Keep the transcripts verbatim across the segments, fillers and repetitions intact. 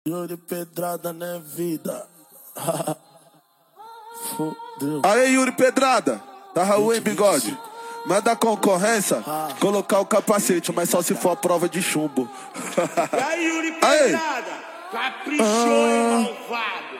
Yuri Pedrada, né, vida? Fudeu. Aí, Yuri Pedrada, da Raul, hein, bigode? Manda a concorrência, colocar o capacete, mas só se for a prova de chumbo. E aí, Yuri Pedrada, caprichou, hein, malvado?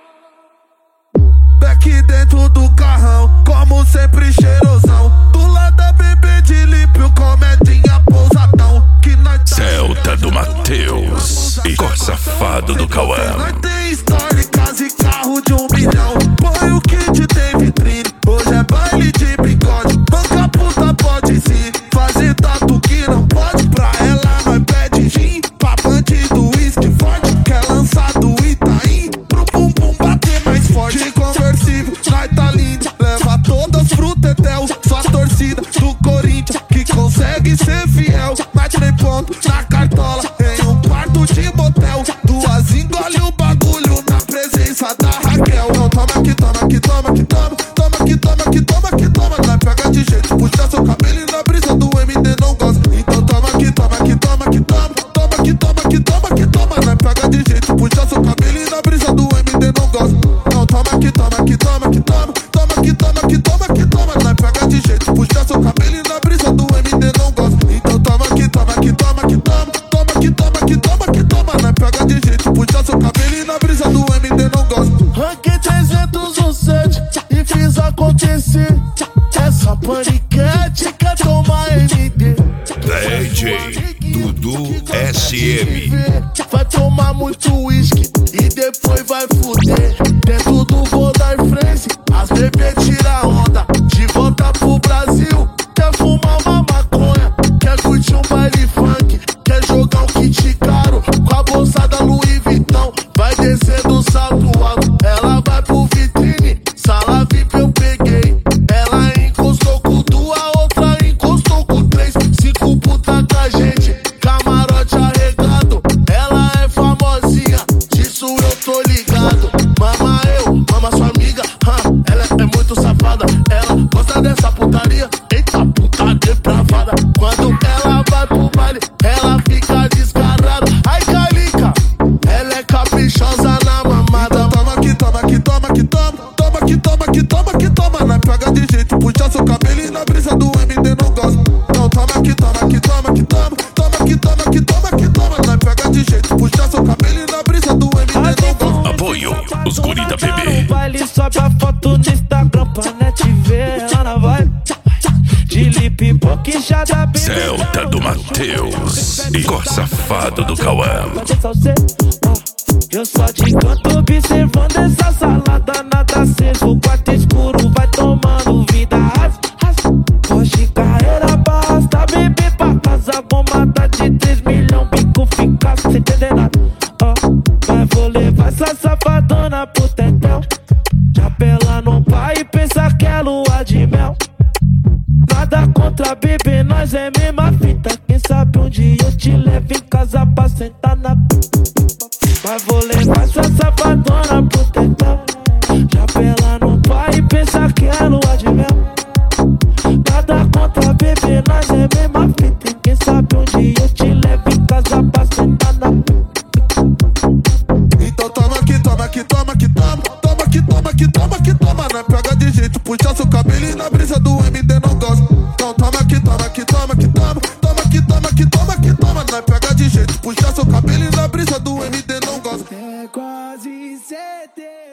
Aqui dentro do carrão, como sempre cheirosão. Do lado da bebê de límpio, comedinha pousadão. Que nós tá Celta do Matheus e Cor Safado do Cauã. nós tem história, casa e carro de um milhão. Põe o kit, tem vitrine, hoje é baile de bigode. Banca puta pode sim, fazer tatu que não pode. Pra ela nós pede gin, pra bandido uísque forte. Quer lançar do Itaim, pro bumbum bater mais forte. De conversível, nós tá lindo, leva todas pro tetel. Só a torcida do Corinthians que consegue ser fiel. Mete nem ponto na cartola, em um quarto de motel. Duas engole o bagulho na presença da Raquel. Não toma que toma, que toma, que toma. Toma que toma, que toma, que toma. Nós pega de jeito, puxa seu cabelo e na brisa do M D não gosta. Então toma que toma, que toma, que toma. Toma que toma, que toma, que toma. Nós pega de jeito, puxa seu cabelo e na brisa do M D não gosta. Não toma que toma, que toma, que toma. Toma que toma, que toma, que toma. Nós pega de jeito, puxa seu cabelo e na brisa do M D não gosta. Então toma que toma, que toma, que toma. Toma que toma, que toma, que toma. Nós pega de jeito, puxa seu cabelo e na brisa do M D não gosta. Ranquei trezentos um sete e fiz acontecer. Essa paniquete quer tomar M D. D J Dudu S M. Vai tomar muito uísque e depois vai fuder. Dentro do voo da frente, as bebê tira onda. De volta pro Brasil, quer fumar uma maconha. Quer curtir um baile funk, quer jogar um kit caro. Com a bolsa da Louis Vuitton, vai descer do salto alto. Ela vai pro vitrine, sala V I P eu peguei. Ela encostou com duas, a outra encostou com três. Cinco puta com a gente, camarote arregado. Ela é famosinha, disso eu tô ligado. Mama eu, mama sua amiga, huh? Ela é muito safada. Ela gosta dessa putaria, eita puta depravada. Quando ela vai pro baile, ela fica descarada. Ai calica, ela é caprichosa na mamada. Toma que toma, que toma, que toma. Toma que toma, que toma, que toma. Nós pega de jeito, puxa seu cabelo e na brisa do M D não gosta. Não toma que toma, que toma, que toma. Toma que toma, que toma, que toma. Nós pega de jeito, puxa seu cabelo e na brisa do M D não gosta. Apoio os guri da bebê. Baile sobe a foto no Instagram pra net ver. Ela na vibe de lip boquinchada bem. Celta do Matheus e Cor Safado do Cauã. Eu só te canto observando essa salada. Nada aceso, o quarto escuro vai tomando vida. Hoje carreira basta, bebê pra casa. Bombada de três milhões, bico fica sem entender nada. Oh, mas vou levar essa safadona pro tetel. Já pela no pai e pensa que é lua de mel. Nada contra bebê, nós é mesma fita. Quem sabe um dia eu te levo em casa pra sentar na p. Mas vou levar essa safadona pro tetel. Já pela no pai e pensa que é lua de mel. Nada contra bebê, nós é mesma fita. Quem sabe um dia eu te levo em casa pra sentar na p. Então toma que toma, que toma, que toma. Toma que toma, que toma, que toma. Nós pega de jeito, puxa seu cabelo e na brisa do M D não gosta. Então toma que toma, que toma, que toma. Toma que toma, que toma, que toma. Nós pega de jeito, puxa seu cabelo e na brisa do M D não gosta. É quase certeza.